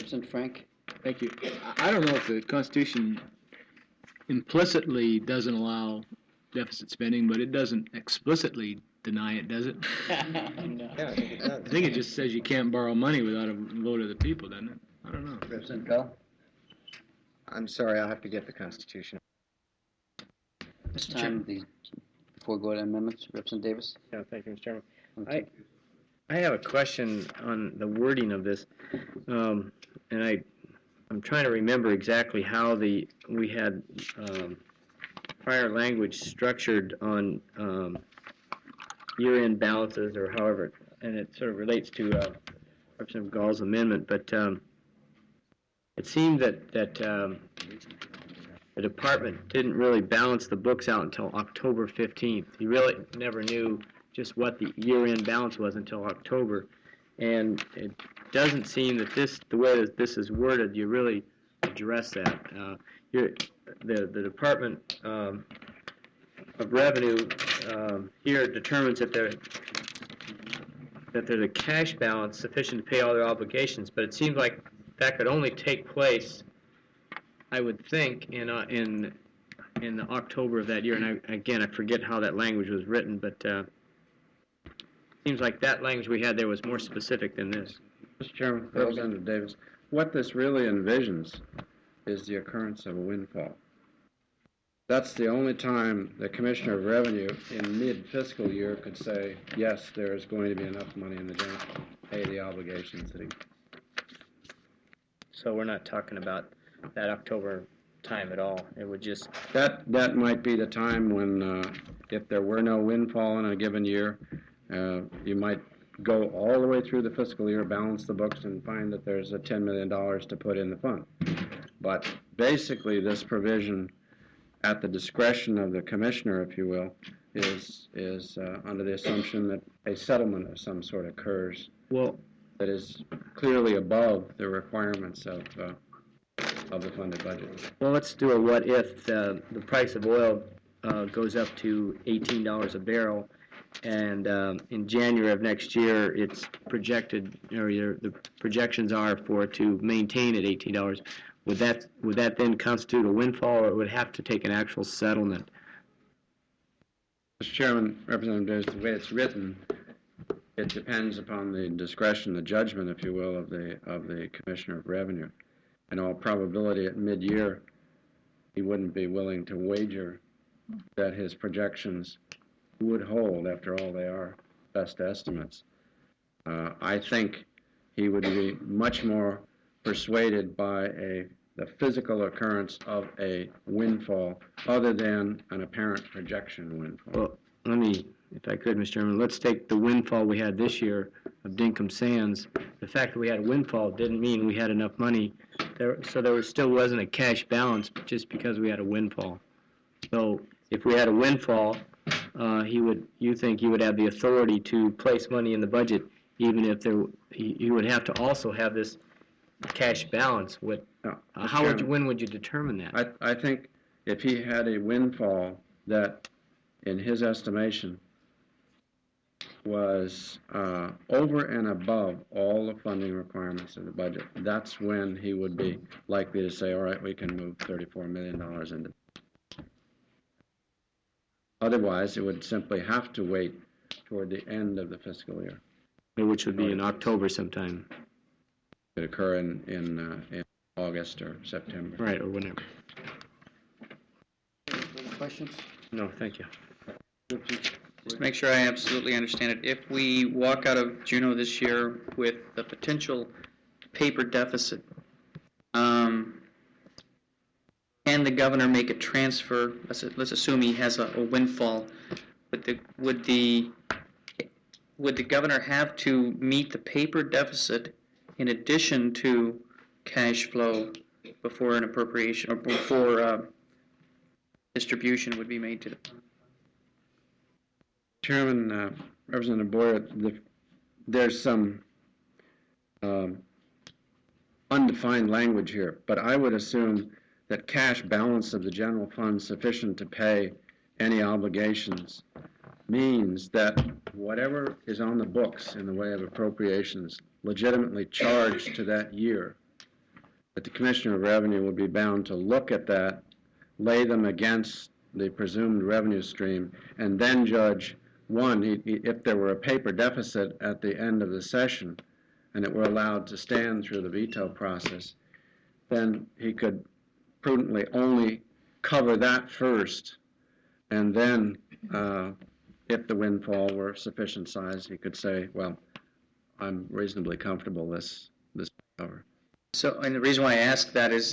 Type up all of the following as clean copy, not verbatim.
Representative Frank? Thank you. I don't know if the Constitution implicitly doesn't allow deficit spending, but it doesn't explicitly deny it, does it? No. Yeah, I think it does. I think it just says you can't borrow money without a vote of the people, doesn't it? I don't know. Representative Bell? I'm sorry, I'll have to get the Constitution. This time, before we go to amendments, Representative Davis? Yeah, thank you, Mr. Chairman. Okay. I have a question on the wording of this, and I'm trying to remember exactly how we had prior language structured on year-end balances or however, and it sort of relates to Representative Gall's amendment, but it seemed that the department didn't really balance the books out until October 15th. He really never knew just what the year-end balance was until October, and it doesn't seem that the way that this is worded, you really address that. The Department of Revenue here determines that there's a cash balance sufficient to pay all their obligations, but it seems like that could only take place, I would think, in the October of that year. And again, I forget how that language was written, but it seems like that language we had there was more specific than this. Mr. Chairman, Representative Davis, what this really envisions is the occurrence of a windfall. That's the only time the Commissioner of Revenue in mid-fiscal year could say, yes, there is going to be enough money in the general fund to pay the obligations that he... So we're not talking about that October time at all. It would just... That might be the time when, if there were no windfall in a given year, you might go all the way through the fiscal year, balance the books, and find that there's a $10 million to put in the fund. But basically, this provision, at the discretion of the commissioner, if you will, is under the assumption that a settlement of some sort occurs. Well, that is clearly above the requirements of the funded budget. well, let's do a what if. The price of oil goes up to $18 a barrel, and in January of next year, it's projected, or the projections are for it to maintain at $18. Would that then constitute a windfall, or it would have to take an actual settlement? Mr. Chairman, Representative Davis, the way it's written, it depends upon the discretion, the judgment, if you will, of the Commissioner of Revenue. In all probability, at mid-year, he wouldn't be willing to wager that his projections would hold. After all, they are best estimates. I think he would be much more persuaded by the physical occurrence of a windfall other than an apparent projection windfall. Well, let me, if I could, Mr. Chairman, let's take the windfall we had this year of Dinkum Sands. The fact that we had a windfall didn't mean we had enough money, so there still wasn't a cash balance just because we had a windfall. So if we had a windfall, you think he would have the authority to place money in the budget, even if he would have to also have this cash balance. When would you determine that? I think if he had a windfall that, in his estimation, was over and above all the funding requirements of the budget, that's when he would be likely to say, all right, we can move $34 million into. Otherwise, it would simply have to wait toward the end of the fiscal year. Which would be in October sometime. It could occur in August or September. Right, or whenever. Any questions? No, thank you. Just make sure I absolutely understand it. If we walk out of Juneau this year with the potential paper deficit, can the governor make a transfer? Let's assume he has a windfall. Would the governor have to meet the paper deficit in addition to cash flow before an appropriation or before distribution would be made to the fund? Chairman, Representative Boyer, there's some undefined language here, but I would assume that cash balance of the general fund sufficient to pay any obligations means that whatever is on the books in the way of appropriations legitimately charged to that year that the Commissioner of Revenue would be bound to look at that, lay them against the presumed revenue stream, and then judge, one, if there were a paper deficit at the end of the session and it were allowed to stand through the veto process, then he could prudently only cover that first, and then if the windfall were sufficient size, he could say, well, I'm reasonably comfortable this cover. So, and the reason why I ask that is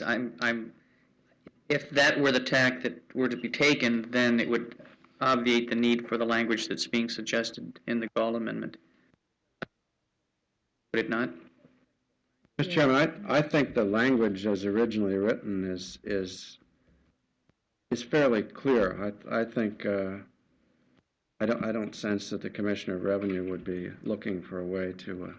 if that were the tack that were to be taken, then it would obviate the need for the language that's being suggested in the Gall Amendment. Would it not? Mr. Chairman, I think the language as originally written is fairly clear. I think I don't sense that the Commissioner of Revenue would be looking for a way to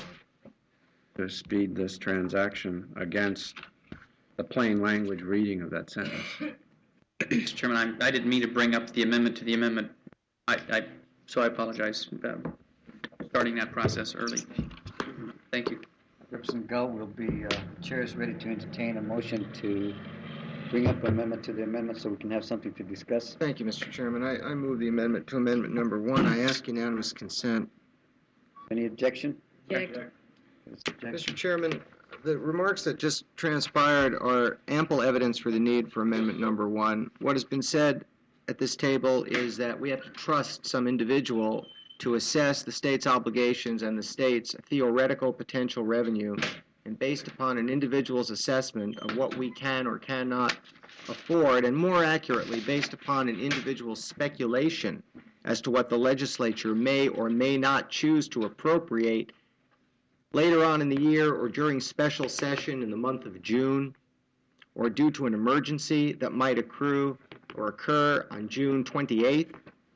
speed this transaction against the plain language reading of that sentence. Mr. Chairman, I didn't mean to bring up the amendment to the amendment. So I apologize for starting that process early. Thank you. Representative Gull will be, chair is ready to entertain a motion to bring up amendment to the amendment so we can have something to discuss. Thank you, Mr. Chairman. I move the amendment to amendment number 1. I ask unanimous consent. Any objection? Object. Mr. Chairman, the remarks that just transpired are ample evidence for the need for amendment number 1. What has been said at this table is that we have to trust some individual to assess the state's obligations and the state's theoretical potential revenue, and based upon an individual's assessment of what we can or cannot afford, and more accurately, based upon an individual's speculation as to what the legislature may or may not choose to appropriate later on in the year or during special session in the month of June, or due to an emergency that might accrue or occur on June 28th.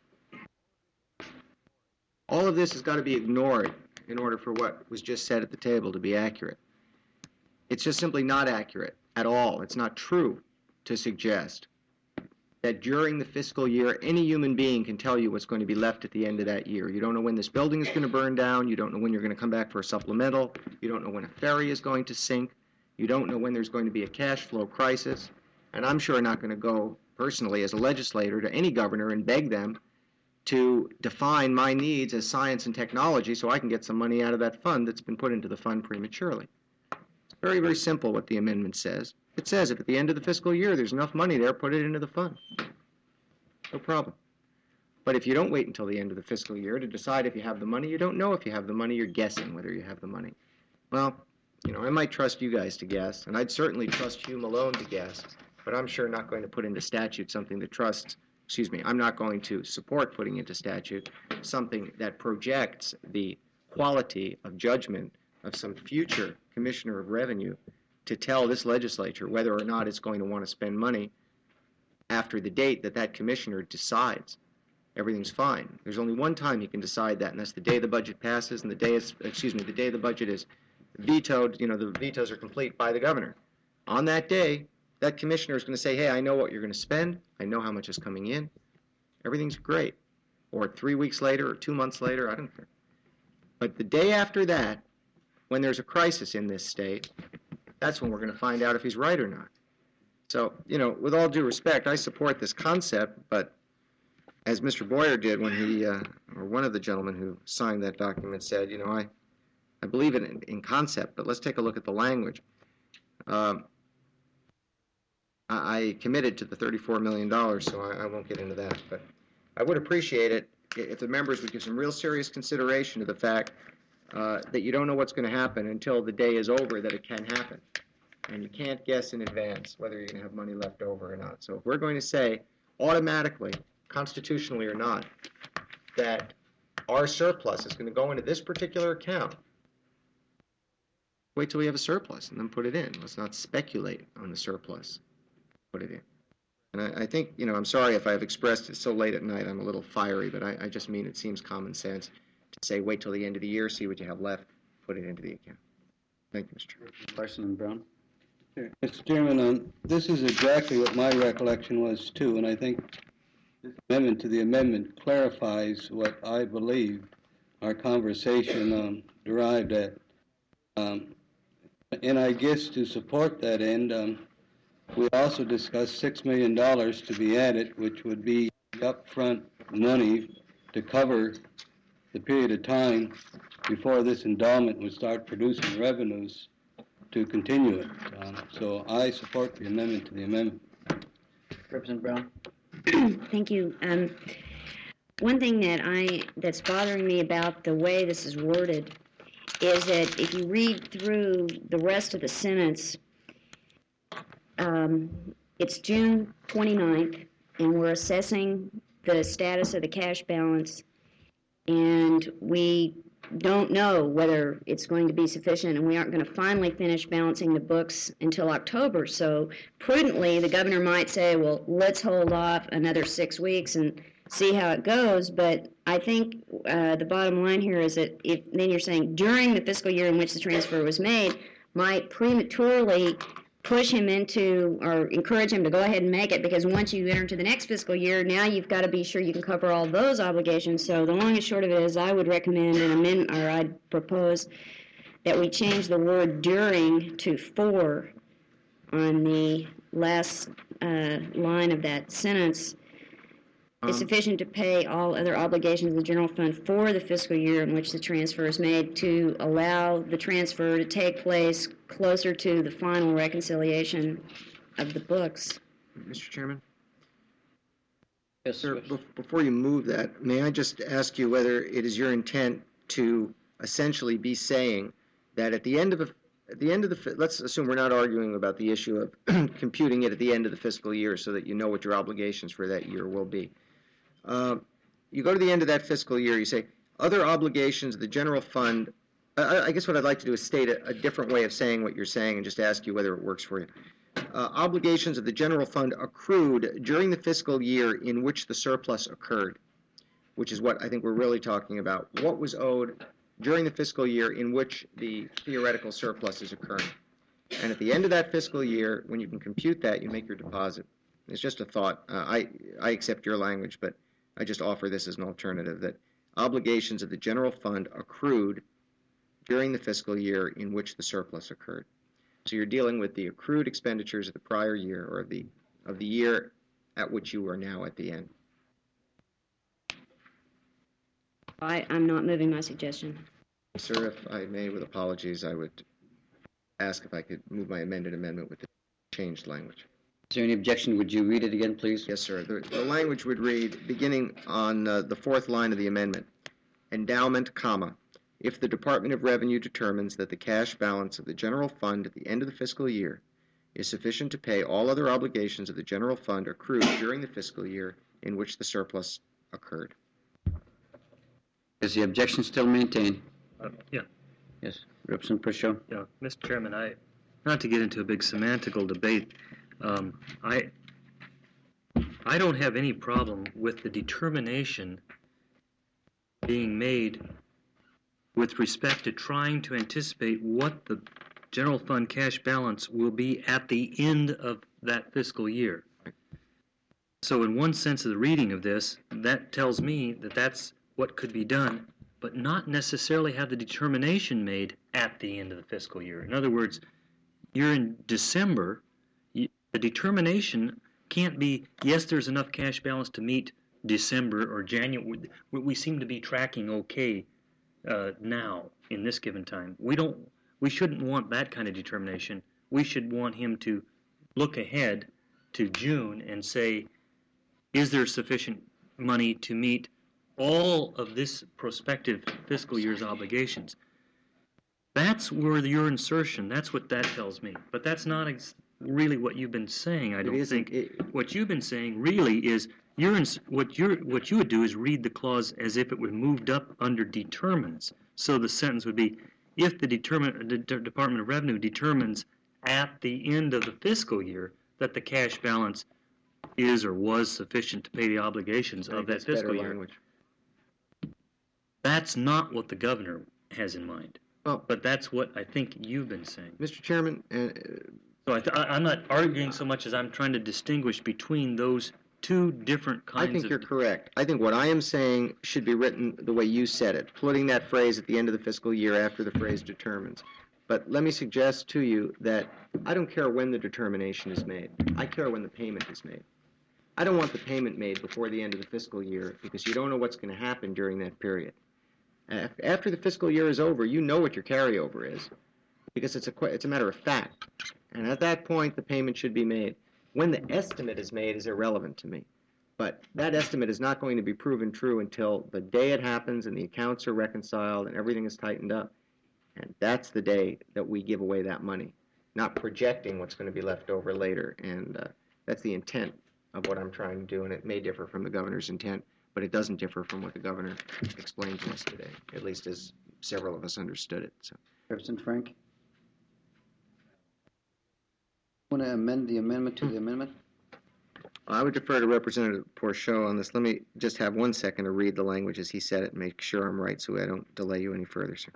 All of this has got to be ignored in order for what was just said at the table to be accurate. It's just simply not accurate at all. It's not true to suggest that during the fiscal year, any human being can tell you what's going to be left at the end of that year. You don't know when this building is going to burn down. You don't know when you're going to come back for a supplemental. You don't know when a ferry is going to sink. You don't know when there's going to be a cash flow crisis. And I'm sure not going to go personally as a legislator to any governor and beg them to define my needs as science and technology so I can get some money out of that fund that's been put into the fund prematurely. It's very, very simple what the amendment says. It says if at the end of the fiscal year there's enough money there, put it into the fund. No problem. But if you don't wait until the end of the fiscal year to decide if you have the money, you don't know if you have the money, you're guessing whether you have the money. Well, you know, I might trust you guys to guess, and I'd certainly trust Hugh Malone to guess, but I'm sure not going to put into statute something that I'm not going to support putting into statute something that projects the quality of judgment of some future Commissioner of Revenue to tell this legislature whether or not it's going to want to spend money after the date that that commissioner decides everything's fine. There's only one time he can decide that, and that's the day the budget passes and the day the budget is vetoed. You know, the vetoes are complete by the governor. On that day, that commissioner is going to say, hey, I know what you're going to spend. I know how much is coming in. Everything's great. Or 3 weeks later or 2 months later, I don't care. But the day after that, when there's a crisis in this state, that's when we're going to find out if he's right or not. So, you know, with all due respect, I support this concept, but as Mr. Boyer did when he, or one of the gentlemen who signed that document said, you know, I believe in concept, but let's take a look at the language. I committed to the $34 million, so I won't get into that. But I would appreciate it if the members would give some real serious consideration to the fact that you don't know what's going to happen until the day is over that it can happen. And you can't guess in advance whether you're going to have money left over or not. So if we're going to say automatically, constitutionally or not, that our surplus is going to go into this particular account, wait till we have a surplus and then put it in. Let's not speculate on the surplus. Put it in. And I think, you know, I'm sorry if I've expressed it so late at night. I'm a little fiery, but I just mean it seems common sense to say wait till the end of the year, see what you have left, put it into the account. Thank you, Mr. Chairman. Larson and Brown. Mr. Chairman, this is exactly what my recollection was too, and I think this amendment to the amendment clarifies what I believe our conversation derived at. And I guess to support that end, we also discussed $6 million to be added, which would be upfront money to cover the period of time before this endowment would start producing revenues to continue it. So I support the amendment to the amendment. Representative Brown? Thank you. One thing that's bothering me about the way this is worded is that if you read through the rest of the sentence, it's June 29th, and we're assessing the status of the cash balance, and we don't know whether it's going to be sufficient, and we aren't going to finally finish balancing the books until October. So prudently, the governor might say, well, let's hold off another 6 weeks and see how it goes. But I think the bottom line here is that if then you're saying during the fiscal year in which the transfer was made, might prematurely push him into or encourage him to go ahead and make it, because once you enter into the next fiscal year, now you've got to be sure you can cover all those obligations. So the long and short of it is I would recommend an amendment, or I'd propose that we change the word during to for on the last line of that sentence. Is sufficient to pay all other obligations of the general fund for the fiscal year in which the transfer is made, to allow the transfer to take place closer to the final reconciliation of the books. Mr. Chairman? Yes, Sir, before you move that, may I just ask you whether it is your intent to essentially be saying that at the end of let's assume we're not arguing about the issue of computing it at the end of the fiscal year so that you know what your obligations for that year will be. You go to the end of that fiscal year, you say, other obligations of the general fund. I guess what I'd like to do is state a different way of saying what you're saying and just ask you whether it works for you. Obligations of the general fund accrued during the fiscal year in which the surplus occurred, which is what I think we're really talking about. What was owed during the fiscal year in which the theoretical surplus is occurring. And at the end of that fiscal year, when you can compute that, you make your deposit. It's just a thought. I accept your language, but I just offer this as an alternative, that obligations of the general fund accrued during the fiscal year in which the surplus occurred. So you're dealing with the accrued expenditures of the prior year, or of the year at which you are now at the end. I'm not moving my suggestion. Sir, if I may, with apologies, I would ask if I could move my amended amendment with the changed language. Is there any objection? Would you read it again, please? Yes, sir. The language would read, beginning on the fourth line of the amendment, endowment, comma, if the Department of Revenue determines that the cash balance of the general fund at the end of the fiscal year is sufficient to pay all other obligations of the general fund accrued during the fiscal year in which the surplus occurred. Is the objection still maintained? Yeah. Yes. Representative Pritchard? Yeah, Mr. Chairman, not to get into a big semantical debate, I don't have any problem with the determination being made with respect to trying to anticipate what the general fund cash balance will be at the end of that fiscal year. So in one sense of the reading of this, that tells me that that's what could be done, but not necessarily have the determination made at the end of the fiscal year. In other words, you're in December, the determination can't be, yes, there's enough cash balance to meet December or January. We seem to be tracking okay now in this given time. We shouldn't want that kind of determination. We should want him to look ahead to June and say, is there sufficient money to meet all of this prospective fiscal year's obligations? That's where your insertion, that's what that tells me. But that's not really what you've been saying, I don't think. What you've been saying really is, what you would do is read the clause as if it were moved up under determines. So the sentence would be, if the Department of Revenue determines at the end of the fiscal year that the cash balance is or was sufficient to pay the obligations of that fiscal year. Language. That's not what the governor has in mind. Well, but that's what I think you've been saying. Mr. Chairman, so I'm not arguing so much as I'm trying to distinguish between those two different kinds of... I think you're correct. I think what I am saying should be written the way you said it, putting that phrase at the end of the fiscal year after the phrase determines. But let me suggest to you that I don't care when the determination is made. I care when the payment is made. I don't want the payment made before the end of the fiscal year because you don't know what's going to happen during that period. After the fiscal year is over, you know what your carryover is because it's a matter of fact. And at that point, the payment should be made. When the estimate is made is irrelevant to me. But that estimate is not going to be proven true until the day it happens and the accounts are reconciled and everything is tightened up. And that's the day that we give away that money, not projecting what's going to be left over later. And that's the intent of what I'm trying to do, and it may differ from the governor's intent, but it doesn't differ from what the governor explained to us today, at least as several of us understood it. So, Representative Frank? Want to amend the amendment to the amendment? I would defer to Representative Porchot on this. Let me just have 1 second to read the language as he said it and make sure I'm right so I don't delay you any further, sir.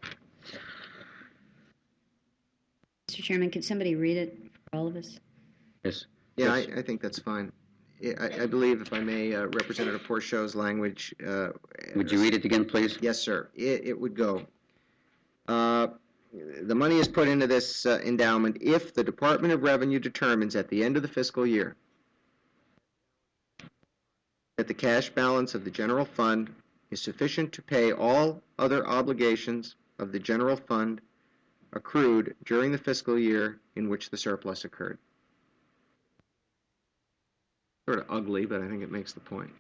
Mr. Chairman, could somebody read it for all of us? Yes. Yeah, Yes. I think that's fine. I believe, if I may, Representative Porchot's language. Would you read it again, please? Yes, sir. It would go. The money is put into this endowment if the Department of Revenue determines at the end of the fiscal year that the cash balance of the general fund is sufficient to pay all other obligations of the general fund accrued during the fiscal year in which the surplus occurred. Sort of ugly, but I think it makes the point.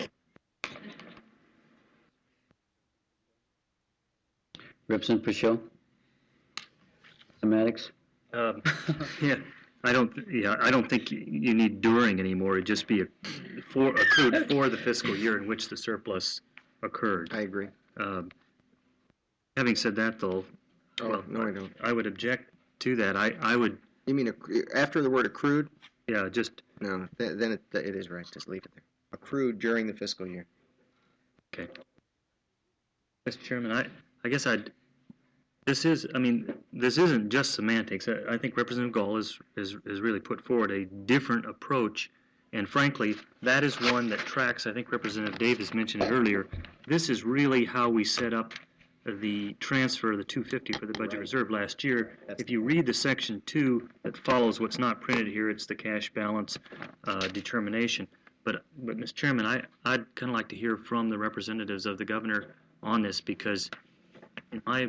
Representative Pashot? Thematics? Yeah, I don't think you need during anymore. It'd just be accrued for the fiscal year in which the surplus occurred. I agree. Having said that, though, Oh, no, I don't. I would object to that. I would, You mean after the word accrued? yeah, just, No, then it is right. Just leave it there. Accrued during the fiscal year. okay. Mr. Chairman, I guess this isn't just semantics. I think Representative Gall has really put forward a different approach, and frankly, that is one that tracks, I think Representative Davis mentioned it earlier, this is really how we set up the transfer of the $250 for the budget reserve last year. If you read the section 2 that follows what's not printed here, it's the cash balance determination. But Mr. Chairman, I'd kind of like to hear from the representatives of the governor on this because in my,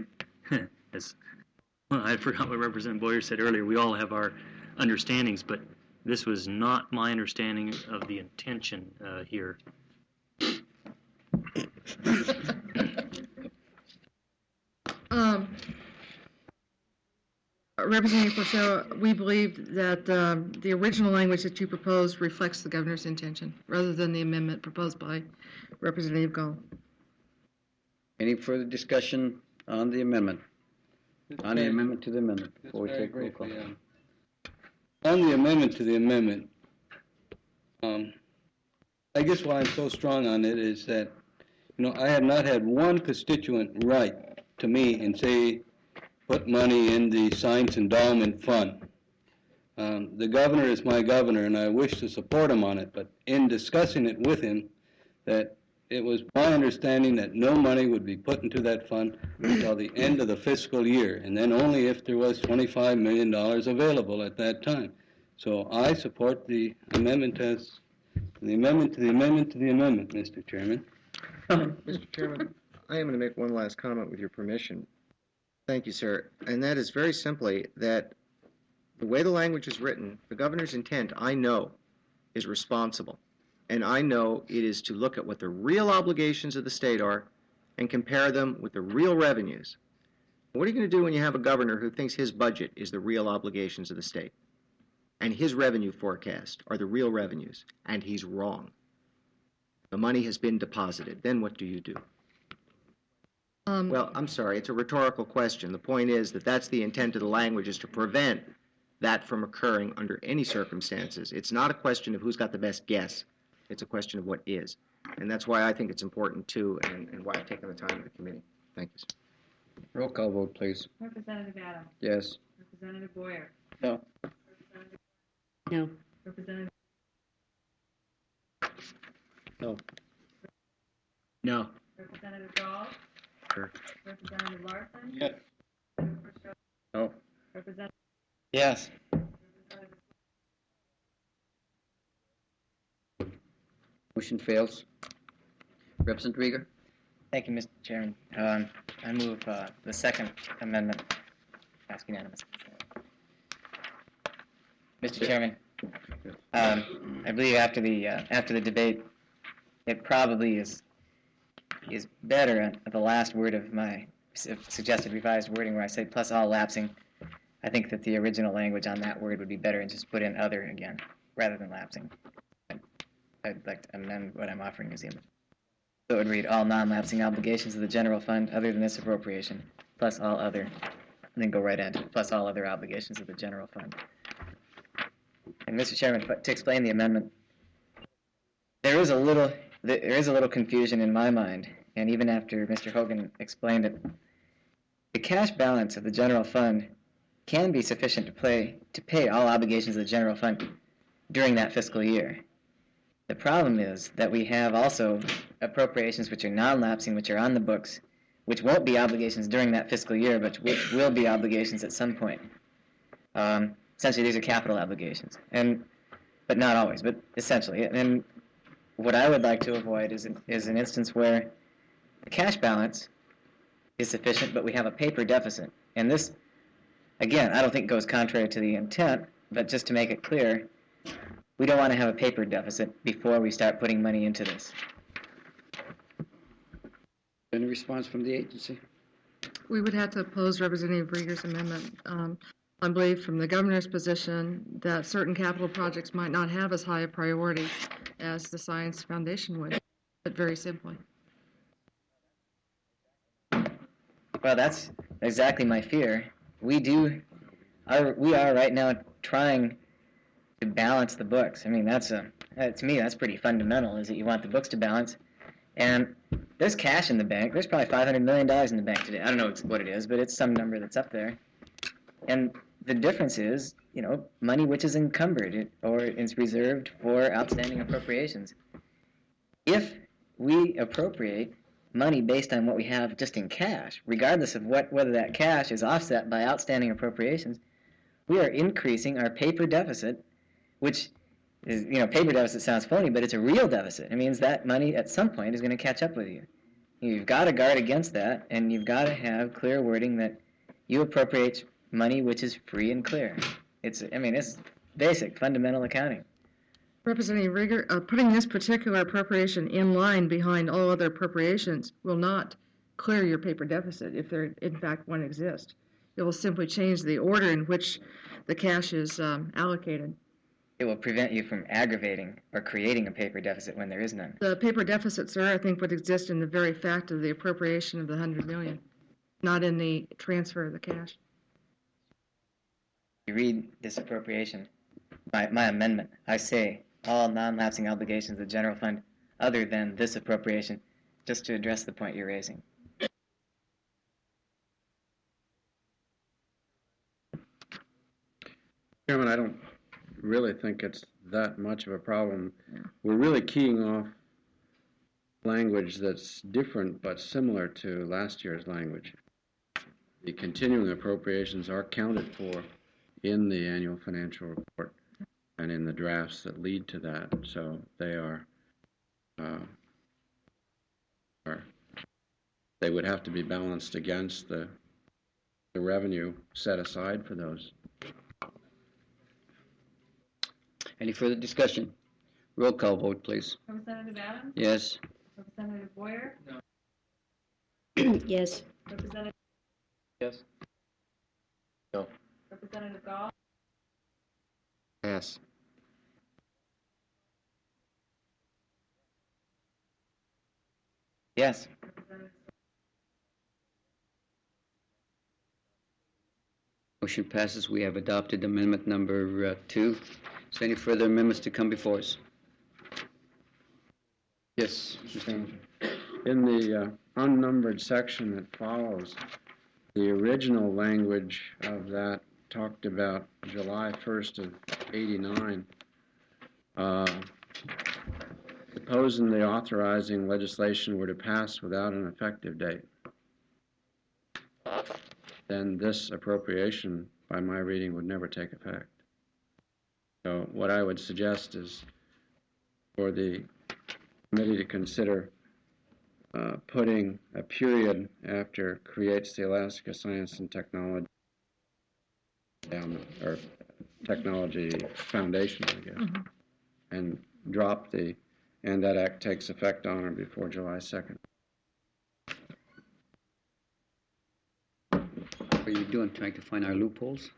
I forgot what Representative Boyer said earlier, we all have our understandings, but this was not my understanding of the intention here. Representative Porchot, we believe that the original language that you proposed reflects the governor's intention, rather than the amendment proposed by Representative Gall. Any further discussion on the amendment? On the amendment to the amendment, before we take roll call. On the amendment to the amendment, I guess why I'm so strong on it is that, I have not had one constituent write to me and say, put money in the Science Endowment Fund. The governor is my governor, and I wish to support him on it, but in discussing it with him, that it was my understanding that no money would be put into that fund until the end of the fiscal year, and then only if there was $25 million available at that time. So I support the amendment as the amendment to the amendment to the amendment, Mr. Chairman. Mr. Chairman, I am going to make one last comment with your permission. Thank you, sir. And that is very simply that the way the language is written, the governor's intent, I know, is responsible. And I know it is to look at what the real obligations of the state are and compare them with the real revenues. What are you going to do when you have a governor who thinks his budget is the real obligations of the state and his revenue forecast are the real revenues, and he's wrong? The money has been deposited. Then what do you do? Well, I'm sorry, it's a rhetorical question. The point is that that's the intent of the language, is to prevent that from occurring under any circumstances. It's not a question of who's got the best guess. It's a question of what is. And that's why I think it's important, too, and why I've taken the time of the committee. Thank you, sir. Roll call vote, please. Representative Adams. Yes. Representative Boyer. No. No. Representative. No. No. Representative Gall. Sure. Representative Larson. Yes. Yes. Motion fails. Representative Rieger? Thank you, Mr. Chairman. I move the second amendment. Ask unanimous. Mr. Chairman, I believe after the debate, it probably is better at the last word of my suggested revised wording where I say plus all lapsing. I think that the original language on that word would be better and just put in other again rather than lapsing. I'd like to amend what I'm offering as the amendment. So it would read all non-lapsing obligations of the general fund other than this appropriation plus all other, and then go right into plus all other obligations of the general fund. And Mr. Chairman, to explain the amendment, there is a little confusion in my mind, and even after Mr. Hogan explained it, the cash balance of the general fund can be sufficient to pay all obligations of the general fund during that fiscal year. The problem is that we have also appropriations which are non-lapsing, which are on the books, which won't be obligations during that fiscal year, but which will be obligations at some point. Essentially, these are capital obligations, but not always, but essentially. And what I would like to avoid is an instance where the cash balance is sufficient, but we have a paper deficit. And this, again, I don't think goes contrary to the intent, but just to make it clear, we don't want to have a paper deficit before we start putting money into this. Any response from the agency? We would have to oppose Representative Rieger's amendment. I believe from the governor's position that certain capital projects might not have as high a priority as the Science Foundation would, but very simply. Well, that's exactly my fear. We are right now trying to balance the books. I mean, to me, that's pretty fundamental, is that you want the books to balance. And there's cash in the bank. There's probably $500 million in the bank today. I don't know what it is, but it's some number that's up there. And the difference is, money which is encumbered or is reserved for outstanding appropriations. If we appropriate money based on what we have just in cash, regardless of whether that cash is offset by outstanding appropriations, we are increasing our paper deficit, which is, paper deficit sounds phony, but it's a real deficit. It means that money at some point is going to catch up with you. You've got to guard against that, and you've got to have clear wording that you appropriate money which is free and clear. It's basic, fundamental accounting. Representative Rieger, putting this particular appropriation in line behind all other appropriations will not clear your paper deficit if there, in fact, one exists. It will simply change the order in which the cash is allocated. It will prevent you from aggravating or creating a paper deficit when there is none. The paper deficit, sir, I think would exist in the very fact of the appropriation of the $100 million, not in the transfer of the cash. You read this appropriation, my amendment, I say all non-lapsing obligations of the general fund other than this appropriation, just to address the point you're raising. Chairman, I don't really think it's that much of a problem. We're really keying off language that's different but similar to last year's language. The continuing appropriations are counted for in the annual financial report and in the drafts that lead to that. So they they would have to be balanced against the revenue set aside for those. Any further discussion? Roll call vote, please. Representative Adams? Yes. Representative Boyer? Yes. Representative? Yes. No. Representative Gall? Yes. Yes. Motion passes. We have adopted amendment number 2. Is there any further amendments to come before us? Yes, Mr. Chairman. In the unnumbered section that follows, the original language of that talked about July 1st of '89. Supposing the authorizing legislation were to pass without an effective date, then this appropriation by my reading, would never take effect. So what I would suggest is for the committee to consider putting a period after creates the Alaska Science and Technology or Technology Foundation, I guess, and drop the, and that act takes effect on or before July 2nd. What are you doing, trying to find our loopholes?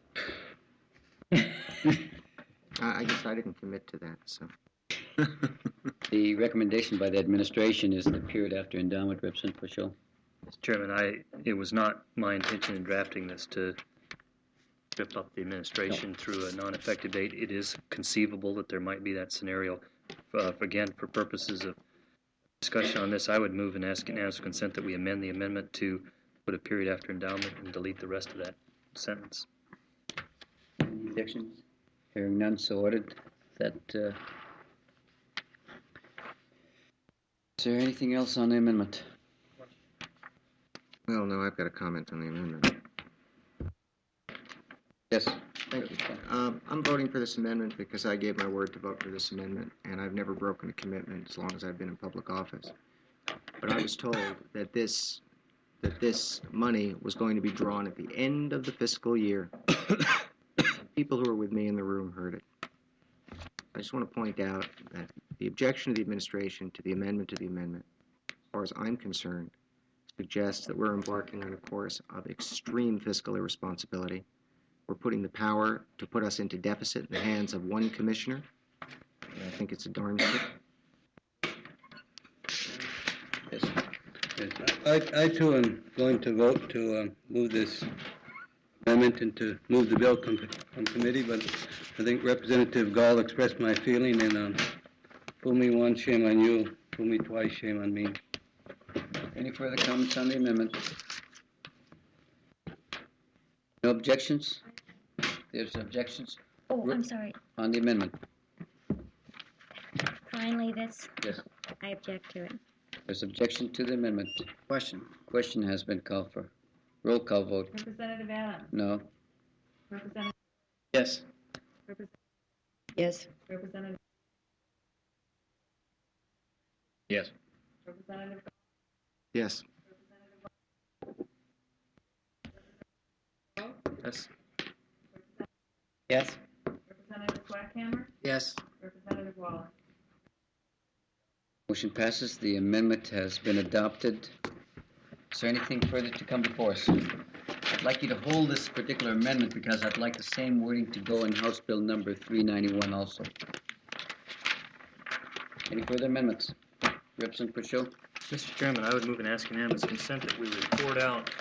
I guess I didn't commit to that, so. The recommendation by the administration is the period after endowment, Representative Pashel. Mr. Chairman, it was not my intention in drafting this to trip up the administration through a non-effective date. It is conceivable that there might be that scenario. Again, for purposes of discussion on this, I would move and ask unanimous consent that we amend the amendment to put a period after endowment and delete the rest of that sentence. Any objections? Hearing none, so ordered. Is there anything else on the amendment? Well, no, I've got a comment on the amendment. Yes. Thank you. I'm voting for this amendment because I gave my word to vote for this amendment, and I've never broken a commitment as long as I've been in public office. But I was told that this money was going to be drawn at the end of the fiscal year. People who were with me in the room heard it. I just want to point out that the objection of the administration to the amendment, as far as I'm concerned, suggests that we're embarking on a course of extreme fiscal irresponsibility. We're putting the power to put us into deficit in the hands of one commissioner. And I think it's a darn shame. Yes. I too am going to vote to move this amendment and to move the bill from committee, but I think Representative Gall expressed my feeling, and fool me once, shame on you. Fool me twice, shame on me. Any further comments on the amendment? No objections? There's objections Oh, I'm sorry. on the amendment? Finally, this, Yes. I object to it. There's objection to the amendment. Question has been called for. Roll call vote. Representative Adams. No. Representative. Yes. Yes. Representative. Yes. Representative. Yes. Yes. Yes. Representative Swackhammer. Yes. Representative Waller. Motion passes. The amendment has been adopted. Is there anything further to come before us? I'd like you to hold this particular amendment because I'd like the same wording to go in House Bill number 391 also. Any further amendments? Representative Pashel? Mr. Chairman, I would move and ask unanimous consent that we report out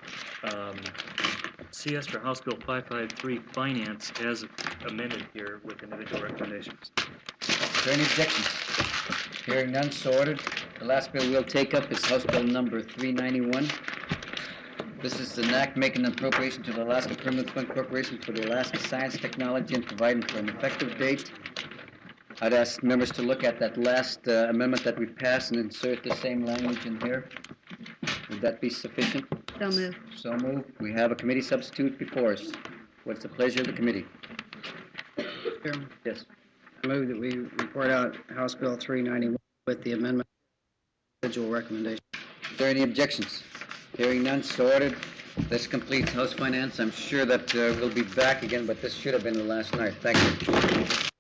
CS for House Bill 553 Finance as amended here with individual recommendations. Is there any objections? Hearing none, so ordered. The last bill we'll take up is House Bill number 391. This is an act making an appropriation to the Alaska Permanent Fund Corporation for the Alaska Science Technology and providing for an effective date. I'd ask members to look at that last amendment that we passed and insert the same language in here. Would that be sufficient? So moved. So moved. We have a committee substitute before us. What's the pleasure of the committee? Chairman, Yes. I move that we report out House Bill 391 with the amendment individual recommendation. Is there any objections? Hearing none, so ordered. This completes House Finance. I'm sure that we'll be back again, but this should have been the last night. Thank you.